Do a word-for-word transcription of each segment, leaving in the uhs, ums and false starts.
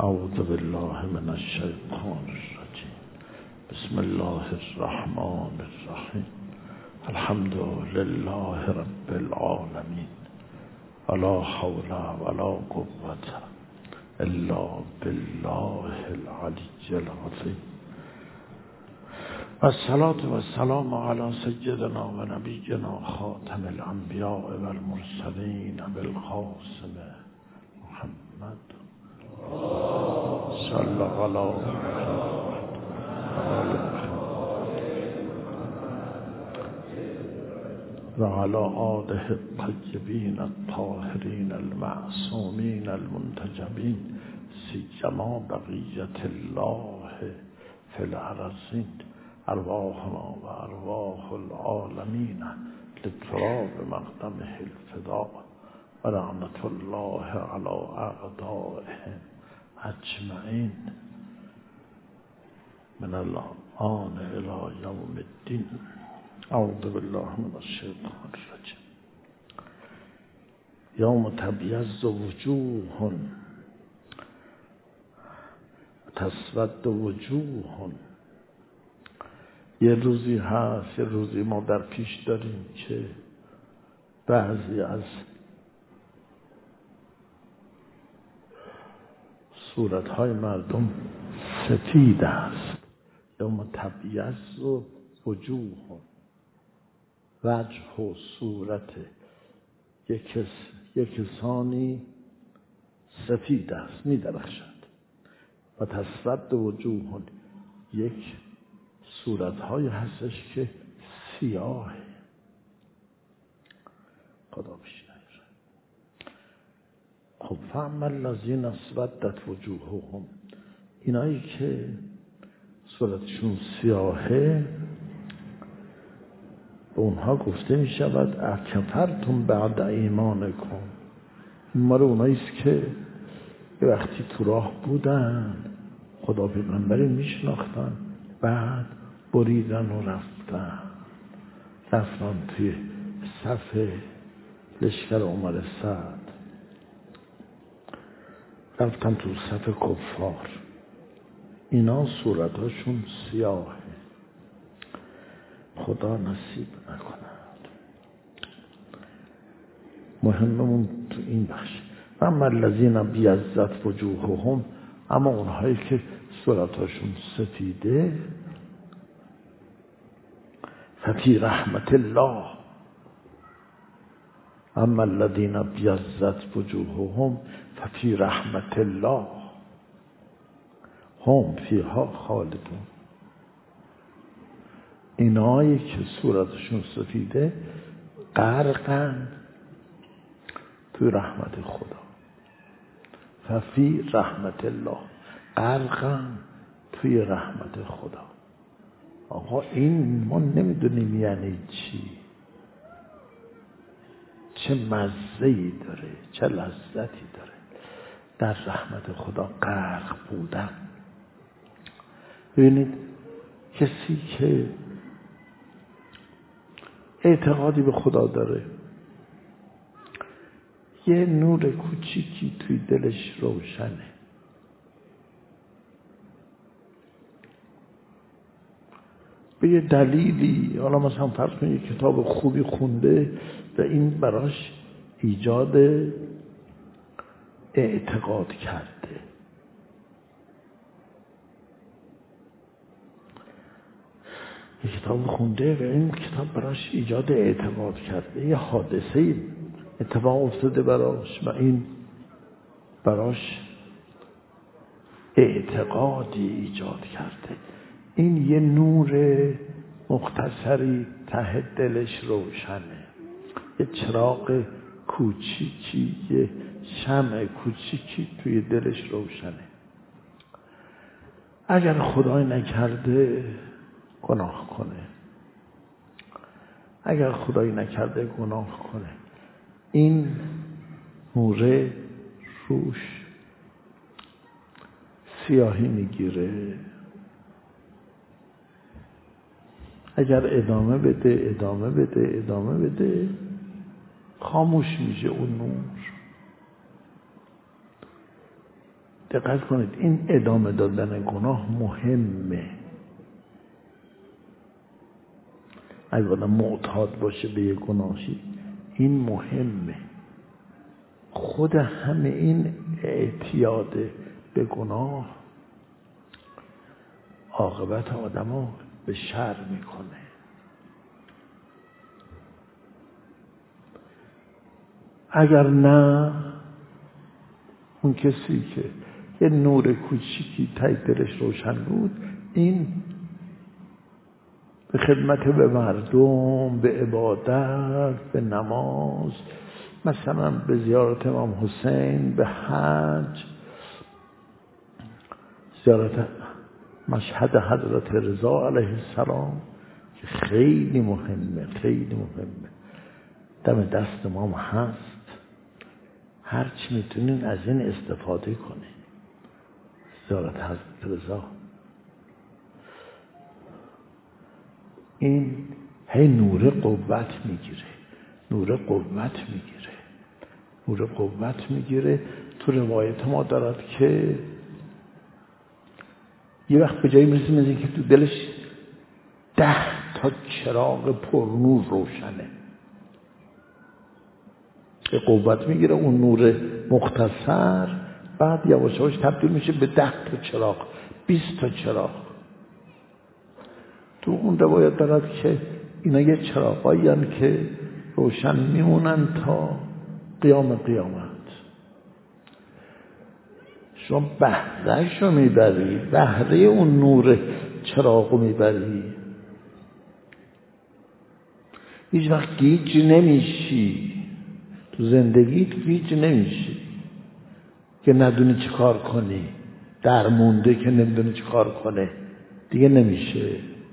اعوذ بالله من الشیطان الرجیم. بسم الله الرحمن الرحیم. الحمد لله رب العالمین. ولا حول ولا قوة الا بالله العلی العظیم. والصلاة والسلام على سيدنا و نبینا خاتم الانبیاء والمرسلین بالقاسم محمد صلی الله و علی آله الطیبین الطاهرین المعصومین المنتجبین سیما بقیت الله فی الارضین. ارواحنا و ارواح العالمین لتراب مقدمه الفداء و لعنت الله علی اعدائهم اجمعین من الآن الی یوم الدین. اعوذ بالله من الشیطان الرجیم. یوم تبیض وجوه و تسود وجوه. یه روزی هست، یه روزی ما در پیش داریم که بعضی از صورتهای مردم سفید است. یوم تبیض وجوه، وجه و صورت یک کسانی سفید است، می درخشد. و تسود وجوه، یک صورت‌های هستش که سیاهه. خدا بشنوه. خب فاما الذین اسودت وجوههم، اینایی که صورتشون سیاهه به اونها گفته می شود اکفرتم بعد ایمانکم. این مال اونایی است که یه وقتی تو راه بودن، خدا پیغمبری میشناختن، بعد بریدن و رفتن رفتن توی صف لشکر عمر سعد، رفتن تو صف کفار. اینا صورتاشون سیاهه. خدا نصیب نکند. مهممون تو این بخش. و اما الذین بیضت وجوههم، اما اونهایی که صورتاشون سفیده، ففی رحمت الله. اما الذین بیضت وجوههم ففی رحمت الله هم فیها خالدون. اینایی که صورتشون سفیده غرقن توی رحمت خدا. ففی رحمت الله، غرقن توی رحمت خدا. آقا این ما نمیدونیم یعنی چی، چه مزه‌ای داره، چه لذتی داره در رحمت خدا غرق بودن. ببینید کسی که اعتقادی به خدا داره، یه نور کوچیکی توی دلش روشنه. به یه دلیلی، حالا مثلا فرض کنید یه کتاب خوبی خونده و این براش ایجاد اعتقاد کرده. یه کتاب خونده و این کتاب براش ایجاد اعتقاد کرده. یه حادثه اتفاق افتاده براش و این براش اعتقادی ایجاد کرده. این یه نور مختصری ته دلش روشنه. یه چراغ کوچیکی، یه شمع کوچیکی توی دلش روشنه. اگر خدای نکرده گناه کنه، اگر خدای نکرده گناه کنه، این نور روش سیاهی میگیره. اگر ادامه بده ادامه بده ادامه بده خاموش میشه اون نور. دقت کنید این ادامه دادن گناه مهمه. اگه آدم معتاد باشه به یه گناهی این مهمه. خود همه این اعتیاد به گناه عاقبت آدمو به شر میکنه. اگر نه اون کسی که یه نور کوچیکی ته دلش روشن بود، این به خدمت به مردم، به عبادت، به نماز، مثلا به زیارت امام حسین، به حج، زیارت مشهد حضرت رضا علیه السلام که خیلی مهمه، خیلی مهمه، دم دست ما هست. هرچی میتونین از این استفاده کنه. زیارت حضرت رضا این هی نور قوت میگیره، نور قوت میگیره، نور قوت میگیره. تو روایت ما دارد که یه وقت به جایی میرسیم از اینکه تو دلش ده تا چراغ پرنور روشنه. به قوت میگیره اون نور مختصر، بعد یواش یواش تبدیل میشه به ده تا چراغ، بیست تا چراغ. تو اون روایت دارد که اینا یه چراغایی هستند که روشن میمونن تا قیام قیامت. شما بهرهش رو میبری، بهره اون نور چراغ رو میبری، هیچ وقت گیج نمیشی. تو زندگیت گیج نمیشی که ندونی چی کار کنی، در مونده که نمیدونی چی کار کنه، دیگه نمیشه.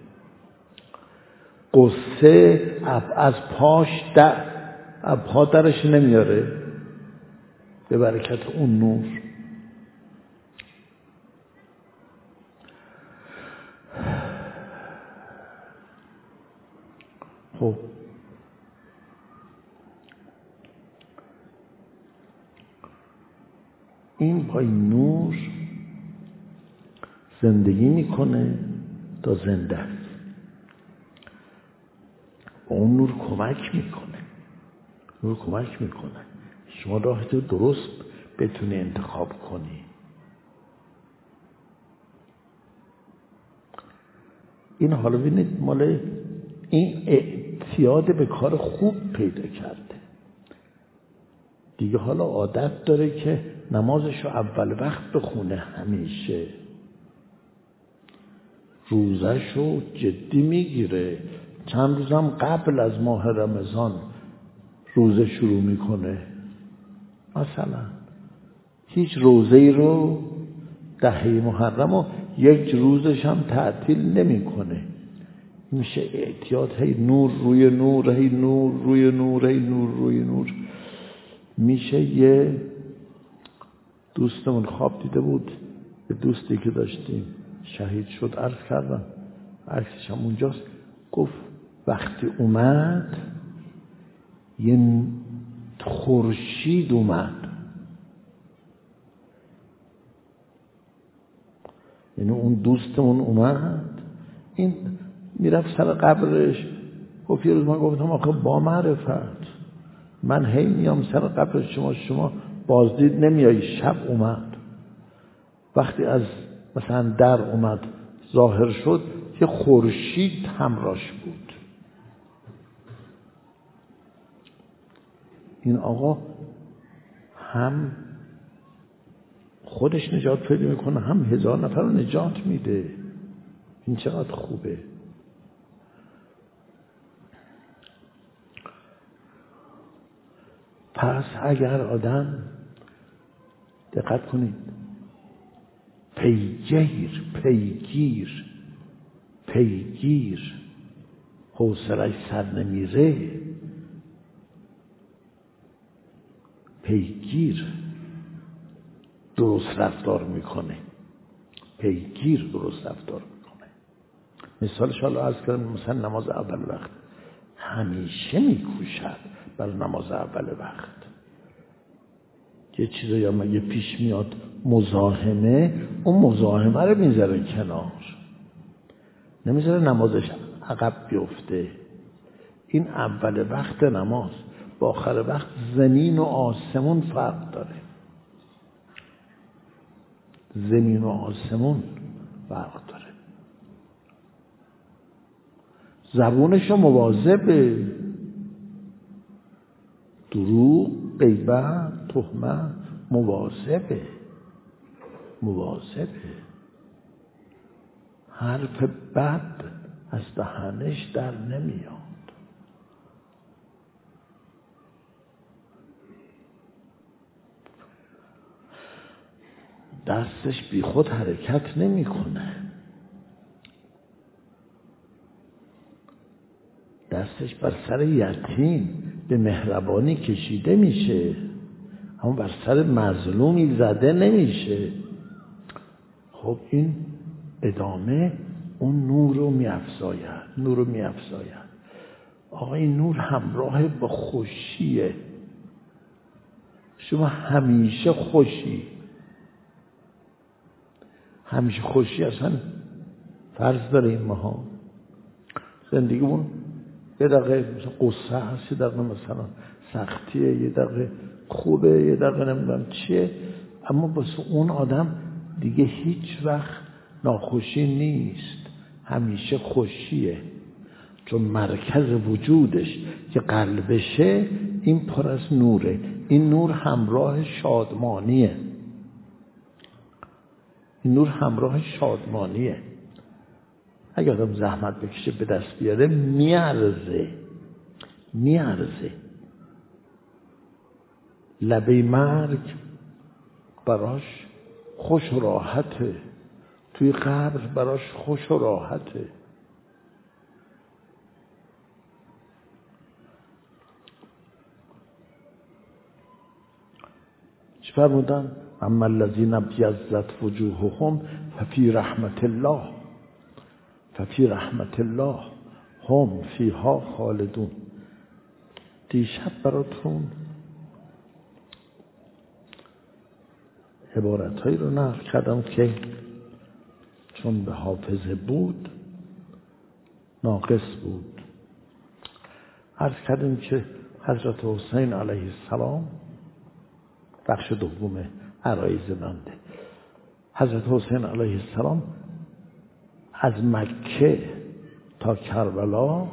قصه از پاش در پا درش نمیاره به برکت اون نور. خب این با این نور زندگی میکنه تا زنده است. اون نور کمک میکنه، نور کمک میکنه شما راه تو درست بتونی انتخاب کنی. این حالا ببینید مال این اعتیاد به کار خوب پیدا کرده دیگه. حالا عادت داره که نمازشو اول وقت بخونه، همیشه روزشو جدی میگیره، چند روزم قبل از ماه رمضان روزه شروع میکنه. مثلا هیچ روزه‌ای رو دهه محرم و یک روزش هم تعطیل نمیکنه. میشه اعتیاد، هی نور روی نور، هی نور روی نور، هی نور روی نور. میشه یه دوستمون خواب دیده بود، یه دوستی که داشتیم شهید شد، عرض کردم عکسش هم اونجاست. گفت وقتی اومد یه خورشید اومد، یعنی اون دوستمون اومد، این میرفت سر قبرش. گفت یه روز من گفتم آخه با معرفت من هی میام سر قبر شما، شما بازدید نمیایی. شب اومد، وقتی از مثلا در اومد ظاهر شد یه خورشید همراش بود. این آقا هم خودش نجات پیدا میکنه، هم هزار نفر رو نجات میده. این چقدر خوبه. پس اگر آدم دقت کنید پیگیر پیگیر پیگیر حوصله‌اش سر نمیره، پیگیر درست رفتار میکنه، پیگیر درست رفتار میکنه. مثالش حالا عرض کردم، مثلا نماز اول وقت همیشه میکوشد برای نماز اول وقت. یه چیزایی هم یه پیش میاد مزاحمه، اون مزاحمه رو میذاره کنار، نمیذاره نمازش عقب بیفته. این اول وقت نماز با آخر وقت زمین و آسمون فرق داره، زمین و آسمون فرق داره. زبونشو مواظبه، دروغ، غیبت، تهمت، مواظبه مواظبه حرف بد از دهنش در نمیاد. دستش بی خود حرکت نمیکنه، دستش بر سر یتیم به مهربانی کشیده میشه، اما بر سر مظلومی زده نمیشه. خب این ادامه اون نور رو میافزاید، نور رو میافزاید. آقا این نور همراه با خوشیه، شما همیشه خوشی، همیشه خوشی. اصلا فرض داریم ماها زندگیمون یه دقیقه مثلا قصه هست، یه دقیقه مثلا سختیه، یه دقیقه خوبه، یه دقیقه نمیدونم چیه، اما واسه اون آدم دیگه هیچ وقت ناخوشی نیست، همیشه خوشیه، چون مرکز وجودش که قلبشه این پر از نوره. این نور همراه شادمانیه، این نور همراه شادمانیه. اگر آدم زحمت بکشه به دست بیاره میارزه میارزه لبه مرگ براش خوش و راحته، توی قبر براش خوش و راحته. چی فرمودن؟ اما الذین ابیضت وجوههم ففی رحمت الله ففی رحمت الله هم فیها خالدون. دیشب براتون عبارتهایی رو نقل کردم که چون به حافظه بود ناقص بود. عرض کردیم که حضرت حسین علیه السلام، بخش دوم عرایض بنده، حضرت حسین علیه السلام از مکه تا کربلا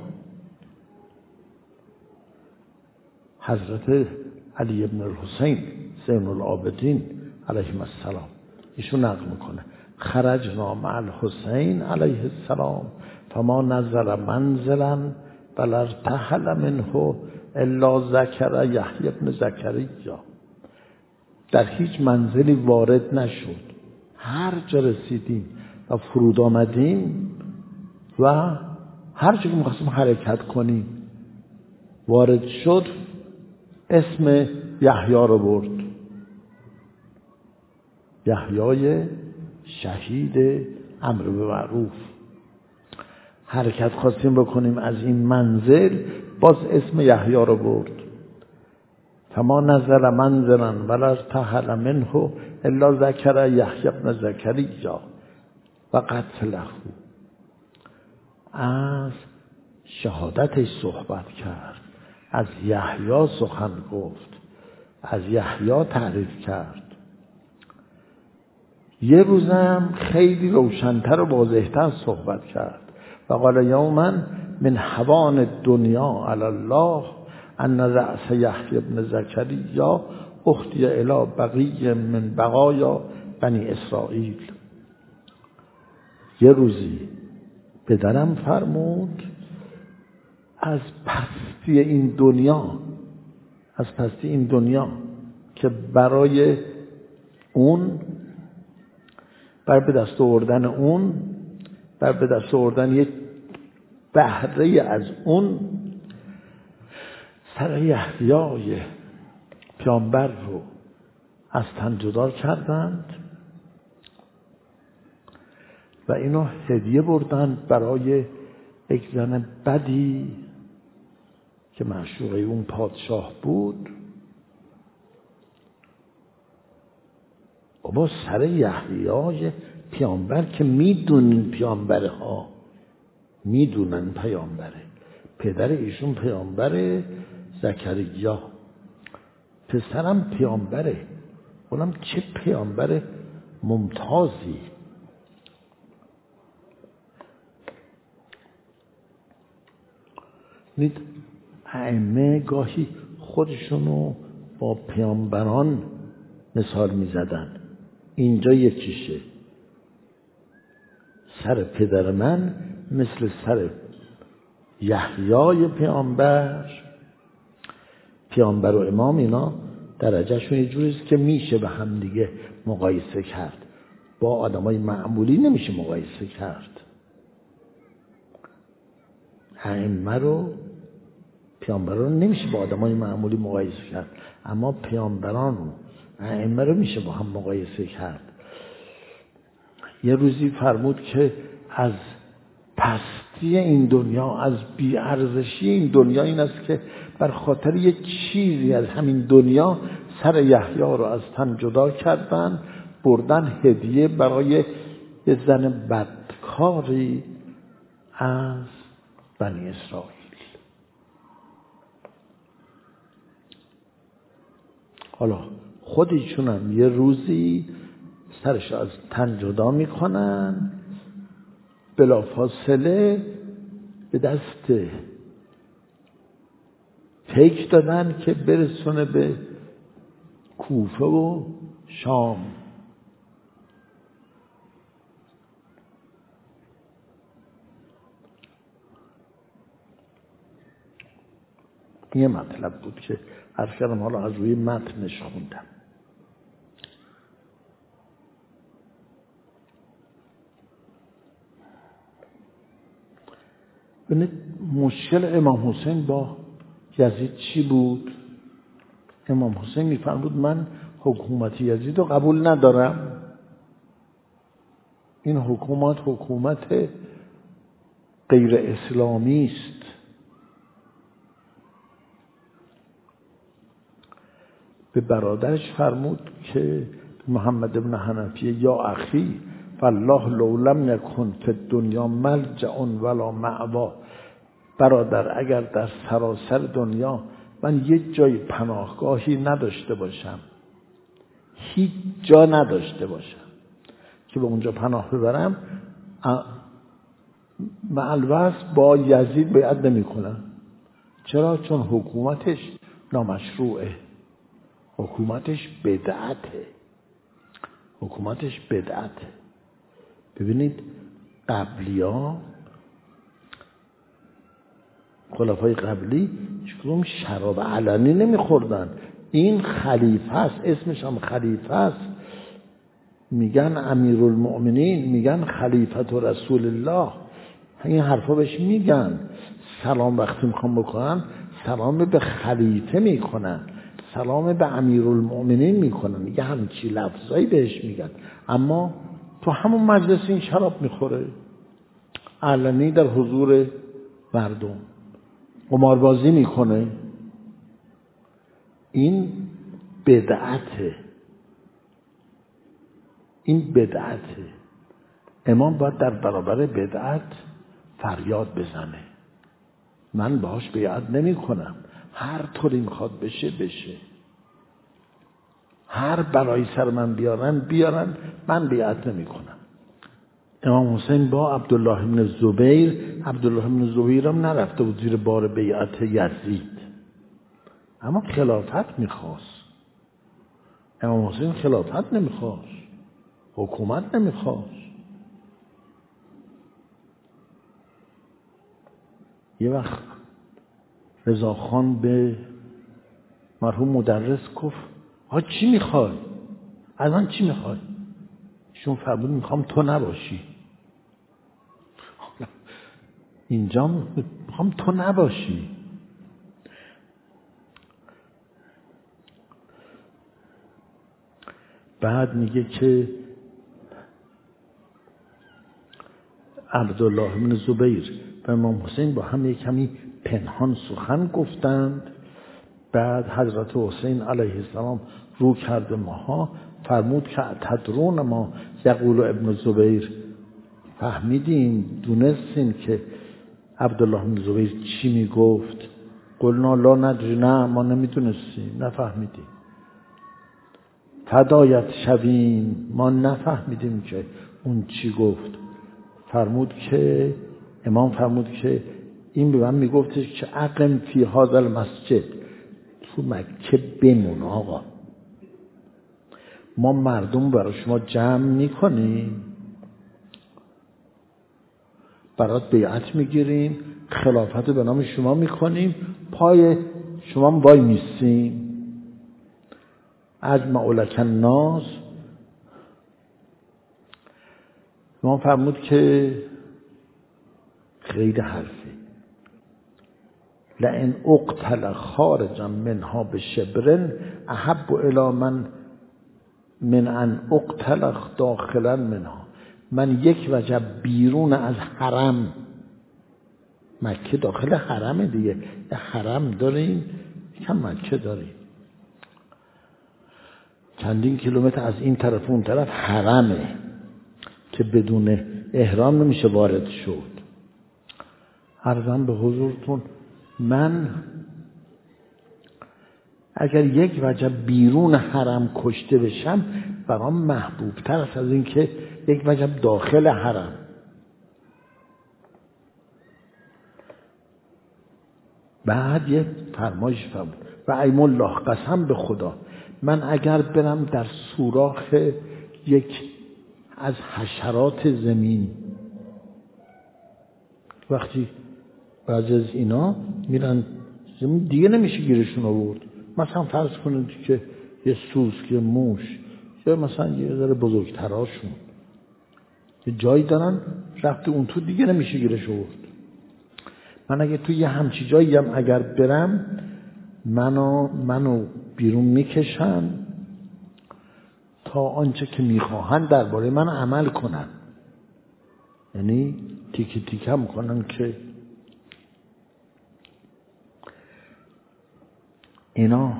حضرت علی ابن الحسین زین العابدین علیه السلام ایشون نقل میکنه خرجنا مع الحسین علیه السلام فما نزل منزلا بل ارتحل منه الا ذکر یحیی ابن زکریا. در هیچ منزلی وارد نشد، هر جا رسیدیم و فرود آمدیم و هر جا که می‌خواستیم حرکت کنیم وارد شد اسم یحیی رو برد، یحیی شهید امر به معروف. حرکت خواستیم بکنیم از این منزل باز اسم یحیی رو برد. فما نزل منزلا ولا ارتحل منه الا ذکر یحیی ابن زکریا و قتله. از شهادتش صحبت کرد، از یحیی سخن گفت، از یحیی تعریف کرد. یه روزم خیلی روشن‌تر و واضح‌تر صحبت کرد و قال یوما من هوان الدنیا علی الله ان رأس یحیی ابن زکریا اختی الی بقیه من بقایا بنی اسرائیل. یه روزی پدرم فرمود از پستی این دنیا، از پستی این دنیا که برای اون، بر به دست آوردن اون، بر به دست آوردن یک بهره از اون، سر یحیی پیامبر رو از تن جدا کردند و اینو هدیه بردند برای یک زن بدی که معشوقه اون پادشاه بود. بابا سر یحیای پیامبر که میدونین پیامبره ها میدونن پیامبره، پدر ایشون پیامبره زکریا، پسرم پیامبره، اونم چه پیامبر ممتازی. نید ائمه گاهی خودشونو با پیامبران مثال میزدن. اینجا یکیشه، سر پدر من مثل سر یحیای پیامبر. پیامبر و امام اینا درجهشون یه جوریست که میشه به هم دیگه مقایسه کرد، با آدمای معمولی نمیشه مقایسه کرد. ائمه رو پیامبران نمیشه با آدمای معمولی مقایسه کرد، اما پیامبران رو ائمه رو میشه با هم مقایسه کرد. یه روزی فرمود که از پستی این دنیا، از بی‌ارزشی این دنیا این است که بر خاطر یک چیزی از همین دنیا سر یحیی رو از تن جدا کردن، بردن هدیه برای یه زن بدکاری از بنی اسرائیل. حالا خودشون هم یه روزی سرش از تن جدا میکنن، بلافاصله به دست پیک دادن که برسونه به کوفه و شام. یه مطلب بود که عرض کردم، حالا از روی متنش خوندم. ببینید مشکل امام حسین با یزید چی بود؟ امام حسین میفرمود من حکومت یزید رو قبول ندارم، این حکومت حکومت غیر اسلامی است. به برادرش فرمود که محمد ابن حنفیه یا اخی والله لو لم یکن فی الدنیا ملجأ ولا مأوا، برادر اگر در سراسر دنیا من یک جای پناهگاهی نداشته باشم، هیچ جا نداشته باشم که به اونجا پناه ببرم، مع الوصف با یزید بیعت نمی کنم. چرا؟ چون حکومتش نامشروعه، حکومتش بدعته، حکومتش بدعته. ببینید قبلی‌ها، خلفای قبلی هیچکدوم شراب علنی نمیخوردن. این خلیفه است، اسمش هم خلیفه است، میگن امیرالمؤمنین، میگن خلیفت رسول الله، این حرفا بهش میگن. سلام وقتی میخوام بکنن سلام به خلیفه میکنن، سلام به امیرالمؤمنین میکنن، میگه همچی لفظایی بهش میگن. اما تو همون مجلس این شراب میخوره علنی در حضور مردم، قماربازی میکنه. این بدعته، این بدعته. امام باید در برابر بدعت فریاد بزنه، من باهاش بیعت نمی کنم، هر طوری میخواد بشه بشه، هر بلایی سر من بیارن بیارن، من بیعت نمی کنم. امام حسین با عبدالله بن زبیر، عبدالله بن زبیر هم نرفته بود زیر بار بیعت یزید، اما خلافت میخواست. امام حسین خلافت نمیخواست، حکومت نمیخواست. یه وقت رضاخان به مرحوم مدرس گفت ها چی میخوای؟ از من چی میخوای؟ ایشون فرمود میخوام تو نباشی. اینجا میخوام تو نباشی. بعد میگه که عبدالله بن زبیر و امام حسین با هم یک کمی پنهان سخن گفتند. بعد حضرت حسین علیه السلام رو کرد به ماها، فرمود که تدرون ما یقول ابن زبیر، فهمیدین دونستین که عبدالله بن زبیر چی میگفت؟ قلنا لا ندری، نه ما نمیدونستیم، نفهمیدیم. فدایت شویم، ما نفهمیدیم که اون چی گفت. فرمود که امام فرمود که این به من میگفتش که اقم فی هذا المسجد، تو مکه بمون آقا، ما مردم برای شما جمع میکنیم، برات بیعت میگیریم، خلافت به نام شما میکنیم، پای شما وای میستیم. اجمع لک الناس. ما فرمود که غیر حرفی، لئن اقتل خارجا منها بشبرن احب الی من من ان اقتل داخلا منها. من یک وجب بیرون از حرم، مکه داخل حرمه دیگه، یه حرم داریم یکم مکه داریم، چندین کیلومتر از این طرف اون طرف حرمه که بدون احرام نمیشه وارد شد. عرضم به حضورتون من اگر یک وجب بیرون حرم کشته بشم برام محبوب تر است از این که یک وجب داخل حرم. بعد یک فرمایش فرمود و ایم الله، قسم به خدا من اگر برم در سوراخ یک از حشرات زمین، وقتی بعضی از اینا میرن زمین دیگه نمیشه گیرشون آورد، مثلا فرض کنید که یه سوسک، یه موش، یا مثلا یه ذره بزرگتراشون یه جایی دارن رفته اون تو دیگه نمیشه گیرش آورد. من اگه توی یه همچی جایی هم اگر برم منو منو بیرون میکشن تا آنچه که میخواهن درباره من عمل کنن، یعنی تیکی تیکه هم کنن که اینا.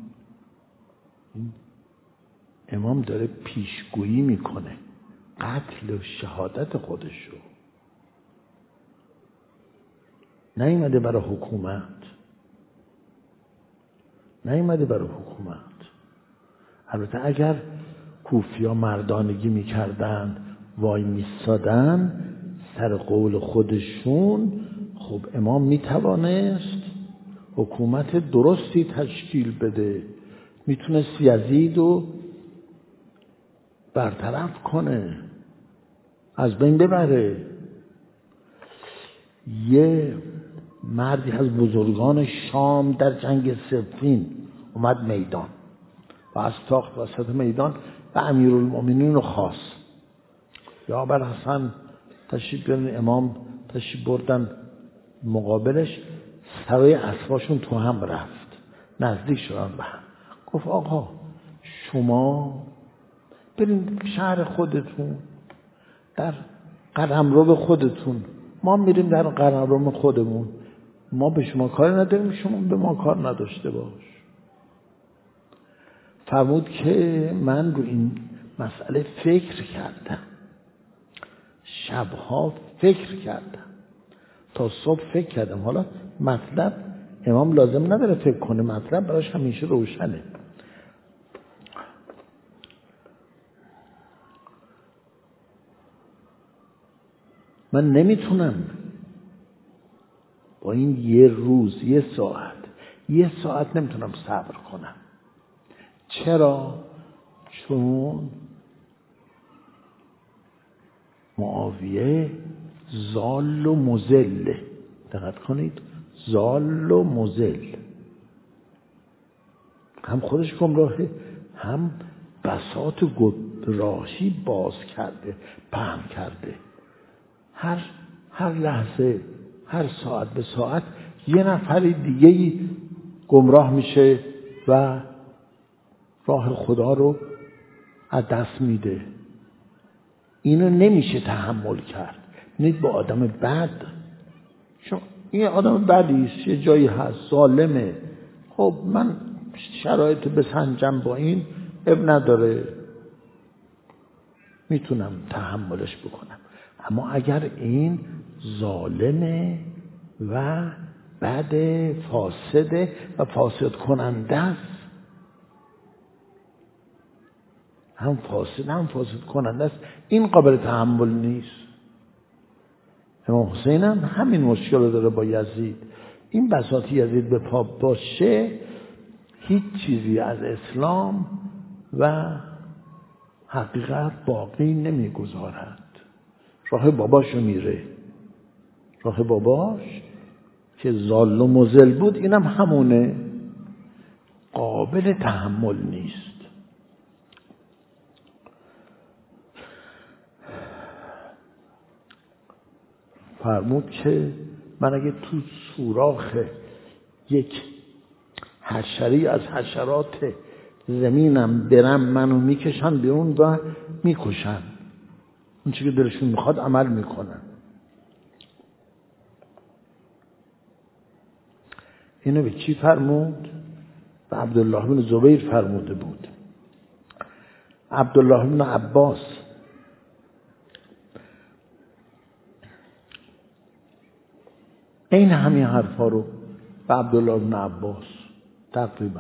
امام داره پیشگویی میکنه قتل و شهادت خودشو، نیومده برای حکومت، نیومده برای حکومت. البته اگر کوفیا مردانگی میکردن وای میستادن سر قول خودشون، خب امام میتوانست حکومت درستی تشکیل بده، میتونست یزیدو برطرف کنه، از بین ببره. یه مردی از بزرگان شام در جنگ صفین اومد میدان و از تاخت وسط میدان و امیرالمومنین رو خواست یا ابوالحسن تشریف بیارن. امام تشریف بردن مقابلش، سوای اسباشون تو هم رفت، نزدیک شدن به هم. گفت آقا شما برین شهر خودتون در قلمرو خودتون، ما میریم در قلمرو خودمون، ما به شما کار نداریم، شما به ما کار نداشته باش. فرمود که من رو این مسئله فکر کردم، شبها فکر کردم، تا صبح فکر کردم. حالا مطلب امام لازم نداره فکر کنه، مطلب براش همیشه روشنه. من نمیتونم با این یه روز، یه ساعت یه ساعت نمیتونم صبر کنم. چرا؟ چون معاویه ضال و مضل، دقت کنید، ضال و مضل، هم خودش گمراهه هم بساط گمراهی باز کرده، پهن کرده. هر هر لحظه، هر ساعت به ساعت یه نفر دیگه گمراه میشه و راه خدا رو از دست میده. اینو نمیشه تحمل کرد. نید با آدم بد، چون این آدم بدیست، یه جایی هست ظالمه، خب من شرایط بسنجم با این اب نداره، میتونم تحملش بکنم. اما اگر این ظالمه و بعد فاسده و فاسد کننده است، هم فاسد هم فاسد کننده است، این قابل تحمل نیست. امام حسین هم همین مشکل رو داره با یزید. این بساط یزید به پا باشه هیچ چیزی از اسلام و حقیقت باقی نمیگذارد. راه باباشو میره، راه باباش که ظالم و مذل بود اینم هم همونه، قابل تحمل نیست. فرمود که من اگه تو سوراخ یک حشری از حشرات زمینم برم منو میکشن بیرون و میکشن، اون چی که دلشون میخواد عمل میکنن. اینو به کی فرمود؟ به عبدالله بن زبیر فرموده بود. عبدالله بن عباس این همین حرفا رو به عبدالله بن عباس تقریبا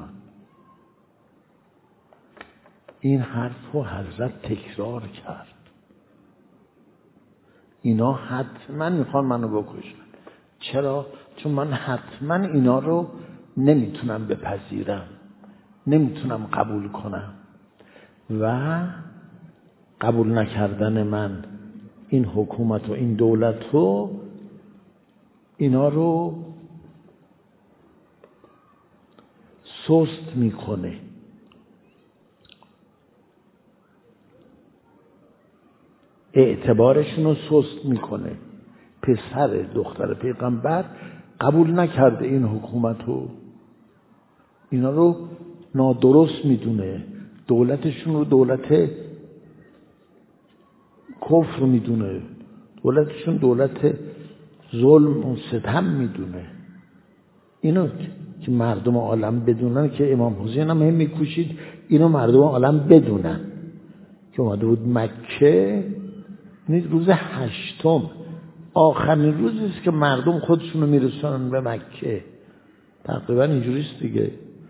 این حرف رو حضرت تکرار کرد. اینا حتما میخوان منو بکشن. چرا؟ چون من حتما اینا رو نمیتونم بپذیرم، نمیتونم قبول کنم و قبول نکردن من این حکومت و این دولت رو اینا رو سست میکنه. اعتبارشون رو سست میکنه. پسر دختر پیغمبر قبول نکرده این حکومت رو، اینا رو نادرست میدونه، دولتشون رو دولت کفر میدونه، دولتشون دولت ظلم و ستم میدونه. اینو که مردم عالم بدونن که امام حسین هم هم میکوشید اینو مردم عالم بدونن که اومده بود مکه. روز هشتم آخرین روزی است که مردم خودشونو میرسونن به مکه، تقریبا اینجوریست دیگه.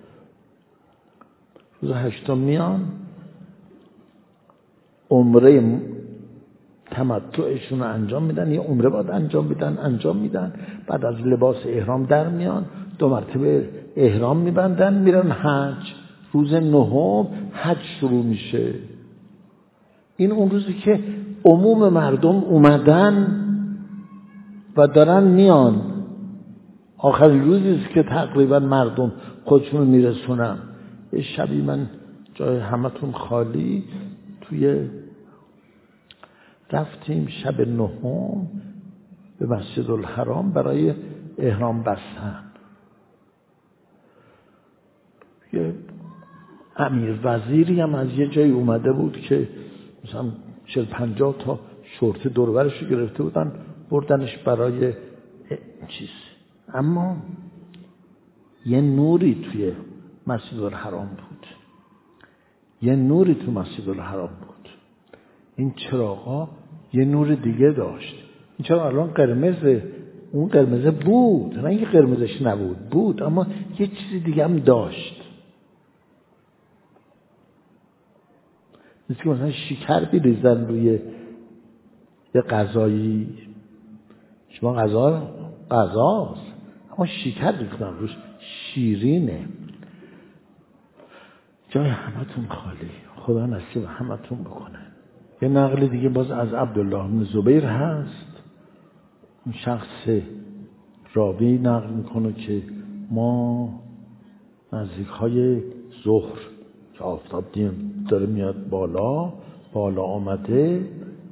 روز هشتم میان عمره تمتعشون رو انجام میدن، یه عمره باید انجام میدن انجام میدن بعد از لباس احرام در میان، دو مرتبه احرام میبندن، میرن حج. روز نهم حج شروع میشه. این اون روزی که عموم مردم اومدن و دارن میان، آخرین روزی است که تقریبا مردم خودشون میرسونن. یه شبی من جای همتون خالی توی رفتیم شب نهم به مسجد الحرام برای احرام بستن. یه امیر وزیری هم از یه جای اومده بود که مثلا چهل پنجاه تا شورت دور و برش رو گرفته بودن بردنش برای چیز. اما یه نوری توی مسجد الحرام بود، یه نوری تو مسجد الحرام بود. این چراغا یه نور دیگه داشت. این چرا الان قرمزه؟ اون قرمزه بود، نه اینکه قرمزش نبود، بود اما یه چیز دیگه هم داشت. مثل که مثلا شکر بیریزن روی یه غذایی، شما غذا غذاست اما شکر ریختن روش، شیرینه. جای همتون خالی، خدا نصیب همتون بکنه. یه نقل دیگه باز از عبدالله بن زبیر هست. اون شخص راوی نقل میکنه که ما نزدیک های ظهر که آفتاب دیم داره میاد بالا بالا آمده،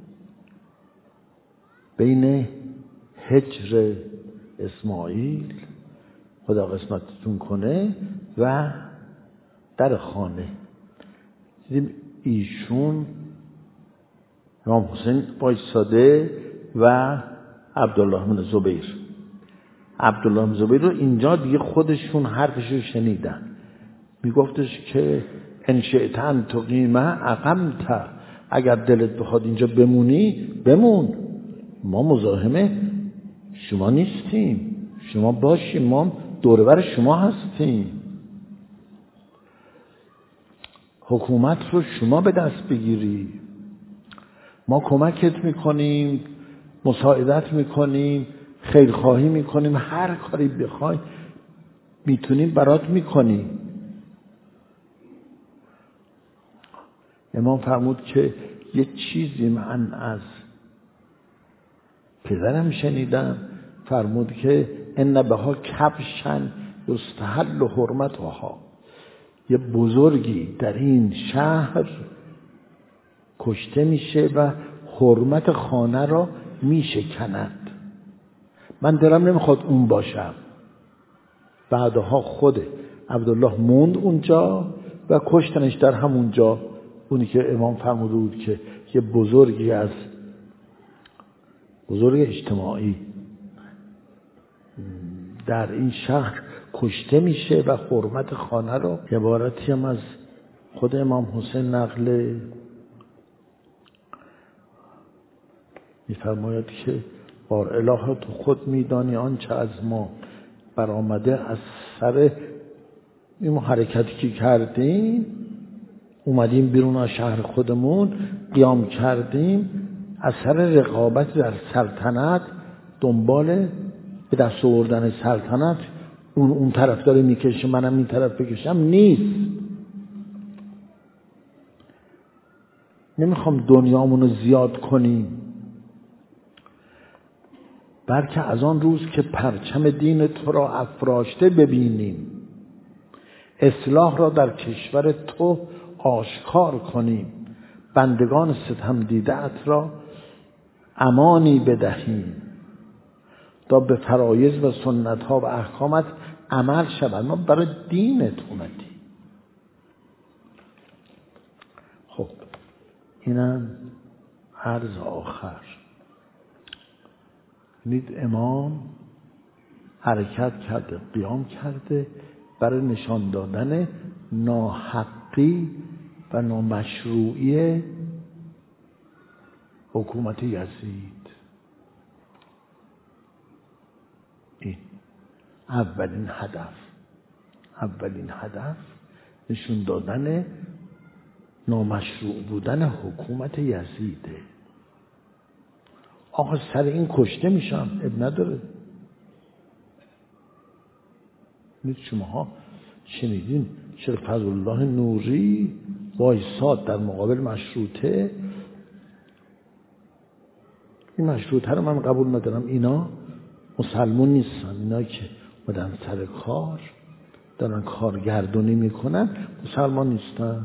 بین هجر اسماعیل خدا قسمتتون کنه و در خانه دیدیم ایشون امام حسین بایستاده و عبدالله بن زبیر. عبدالله بن زبیر رو اینجا دیگه خودشون حرفش رو شنیدن. میگفتش که ان شئت ان تقیم اقمت اگر دلت بخواد اینجا بمونی بمون، ما مزاحم شما نیستیم، شما باشیم، ما دور بر شما هستیم، حکومت رو شما به دست بگیری، ما کمکت میکنیم، مساعدت میکنیم، خیرخواهی میکنیم، هر کاری بخوای میتونیم برات میکنیم. امام فرمود که یه چیزی من از پدرم شنیدم، فرمود که ان بها کبشن یستحل حرمتها، یه بزرگی در این شهر کشته میشه و حرمت خانه را میشکند. من دلم نمیخواد اون باشم. بعدها خود عبدالله موند اونجا و کشتنش در همونجا. اونی که امام فرموده بود که یه بزرگی از بزرگ اجتماعی در این شهر کشته میشه و حرمت خانه رو، عبارتی هم از خود امام حسین نقل میفرماید که بار الهه تو خود میدانی آنچه از ما برآمده از سر این حرکتی که کردیم، اومدیم بیرون از شهر خودمون، قیام کردیم، از سر رقابت در سلطنت، دنبال به دست آوردن سلطنت، اون اون طرف داره میکشه منم این طرف بکشم، نیست. نمیخوام دنیامونو زیاد کنیم، بلکه از آن روز که پرچم دین تو را افراشته ببینیم، اصلاح را در کشور تو آشکار کنیم، بندگان ستم دیده‌ات را امانی بدهیم تا به فرایض و سنت ها و احکامت عمل شود. ما برای دینت اومدیم. خب اینم عرض آخر. ببینید امام حرکت کرده، قیام کرده برای نشان دادن ناحقی و نامشروعی حکومت یزید. این اولین هدف اولین هدف نشون دادن نامشروع بودن حکومت یزیده. آقا سر این کشته میشم، اب نداره. شماها شنیدین شیخ فضل الله نوری وایساد در مقابل مشروطه. این مشروطه رو من قبول ندارم، اینا مسلمون نیستن، اینا که بدن سر کار دارن کارگردانی میکنن مسلمان نیستن.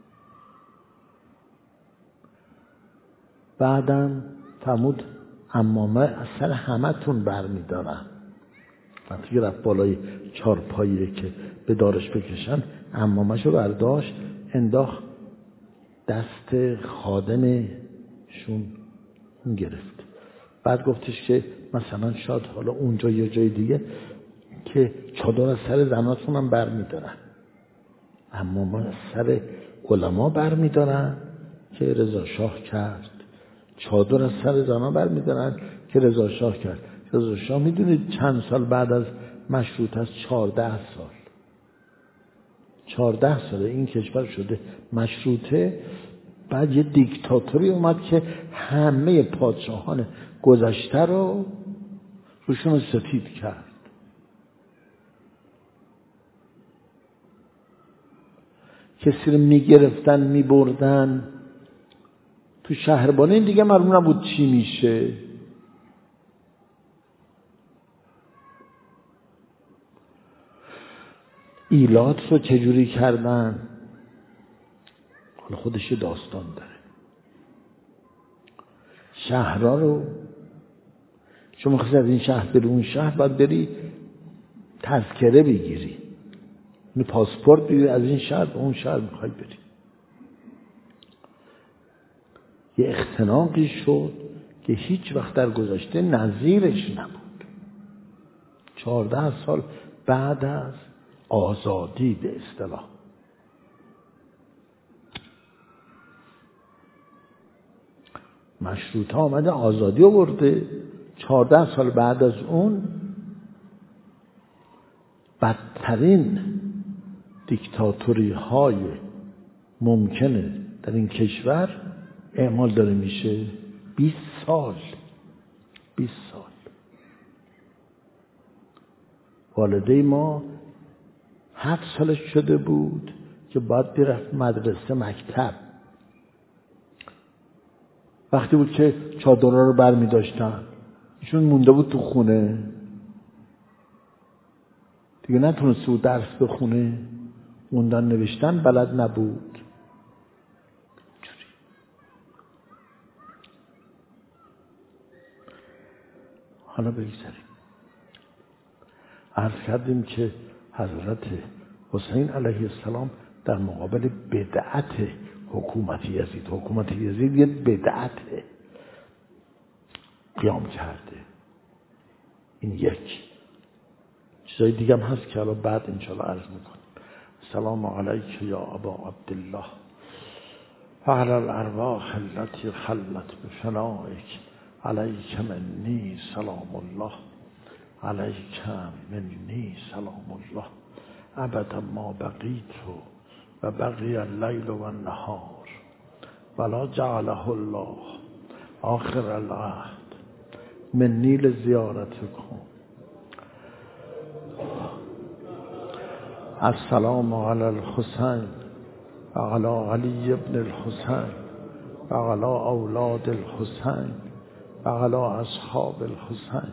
بعدم فرمود عمامه از سر همه تون بر میدارن. وقتی که رفت بالای چارپاییه که به دارش بکشن، عمامش رو برداشت انداخت دست خادمشون گرفت. بعد گفتش که مثلا شاید حالا اونجا یه جای دیگه که چادر از سر زناتون هم بر میدارن، عمامه از سر علما بر میدارن که رضا شاه کرد، چادر از سر زنان بر میدارن که رضا شاه کرد. رضا شاه میدونید چند سال بعد از مشروط است؟ چهارده سال. چهارده ساله این کشور شده مشروطه. بعد یه دیکتاتوری اومد که همه پادشاهان گذشته رو روشون سفید کرد. کسی رو میگرفتن میبردن تو شهربانی، این دیگه معلوم نبود چی میشه. ایلات رو چجوری کردن حالا خودش داستان داره. شهرها رو شما خواهی از این شهر بری اون شهر باید بری تذکره بگیری، پاسپورت بگیری، از این شهر به اون شهر میخوای بری. یه اختناقی شد که هیچ وقت در گذشته نظیرش نبود. چهارده سال بعد از آزادی به اصطلاح. مشروطه آمده آزادی آورده. چهارده سال بعد از اون بدترین دیکتاتوری های ممکنه در این کشور اعمال داره میشه. بیست سال بیست سال والده ما هفت سالش شده بود که باید میرفت مدرسه مکتب. وقتی بود که چادرها رو بر می داشتن ایشون مونده بود تو خونه دیگه، نتونسته بود درس بخونه، موندن نوشتن بلد نبود. حالا بگذاریم. عرض کردیم که حضرت حسین علیه السلام در مقابل بدعت حکومت یزید، حکومت یزید یه بدعت قیام کرده. این یک. چیزای دیگه هم هست که الان بعد انشاءالله عرض میکنیم. سلام علیک یا ابا عبدالله وعلی الارواح التي خلت بفنائک علیک منی سلام الله علیک منی سلام الله ابدا ما بقیت و بقی اللیل و النهار ولا جعله الله آخر العهد منی لزیارتکم. السلام علی الحسین و علی علی ابن الحسین و علی اولاد الحسین و علی اصحاب الحسین.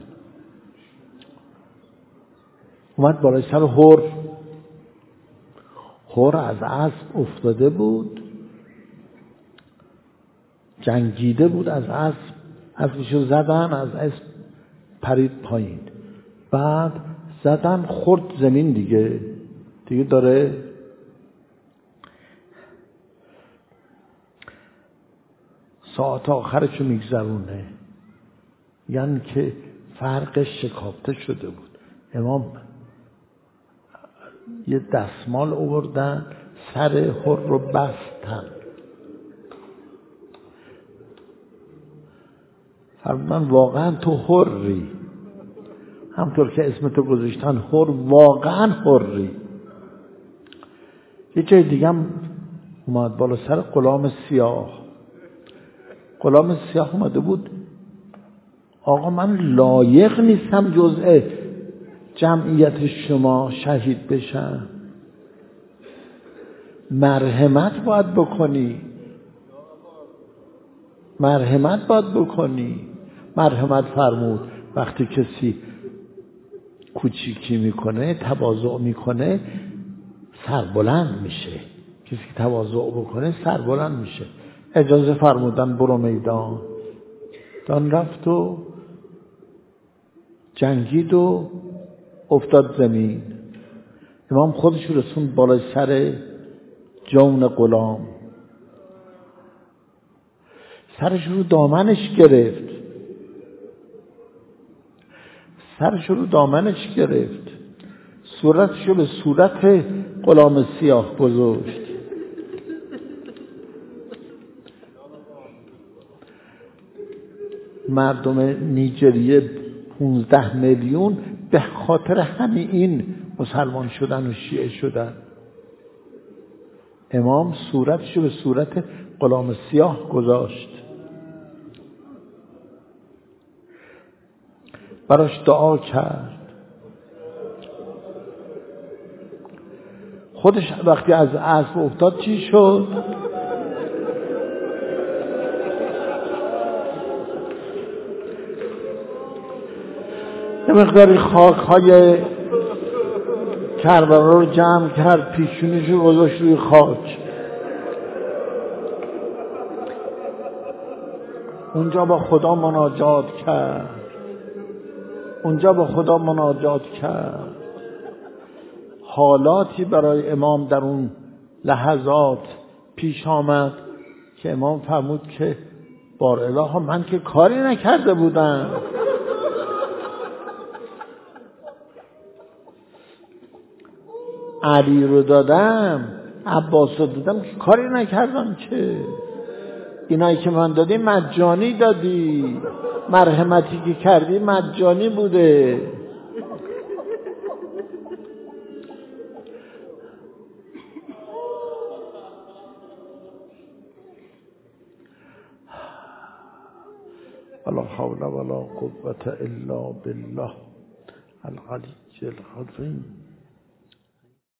اومد بالای سر هور. هور از اسب افتاده بود، جنگیده بود از اسب، اسبشو زدن، از اسب پرید پایین، بعد زدن خورد زمین دیگه دیگه داره ساعت آخرشو میگذرونه. یعنی که فرقش شکافته شده بود. امام یه دستمال آوردن سر هر رو بستن، فرمودن واقعا تو حری، همطور که اسمتو گذاشتن حر، واقعا حری. یه جای دیگه هم اومد بالا سر غلام سیاه. غلام سیاه اومده بود آقا من لایق نیستم جزء جمعیت شما شهید بشم، مرحمت باید بکنی، مرحمت باید بکنی. مرحمت فرمود وقتی کسی کوچیکی میکنه، تواضع میکنه، سربلند میشه. کسی که تواضع بکنه سربلند میشه. اجازه فرمودن برو میدان. دان رفت و جنگید و افتاد زمین. امام خودش رسوند بالای سر جون غلام، سرش رو دامنش گرفت، سرش رو دامنش گرفت، صورتش رو به صورت غلام سیاه گذاشت. مردم نیجریه پونزده میلیون به خاطر همین این مسلمان شدن و شیعه شدن. امام صورتشو به صورت غلام سیاه گذاشت، براش دعا کرد. خودش وقتی از اسب افتاد چی شد؟ یه مقداری خاک های کربلا رو جمع کرد، پیشونیش رو گذاشت روی خاک. اونجا با خدا مناجات کرد، اونجا با خدا مناجات کرد. حالاتی برای امام در اون لحظات پیش آمد که امام فرمود که بار اله من که کاری نکرده بودم، علی رو دادم، عباس رو دادم، کاری نکردم که. اینایی که من دادی مجانی دادی، مرحمتی که کردی مجانی بوده. ولا حول ولا قوة إلا بالله العلي العظيم.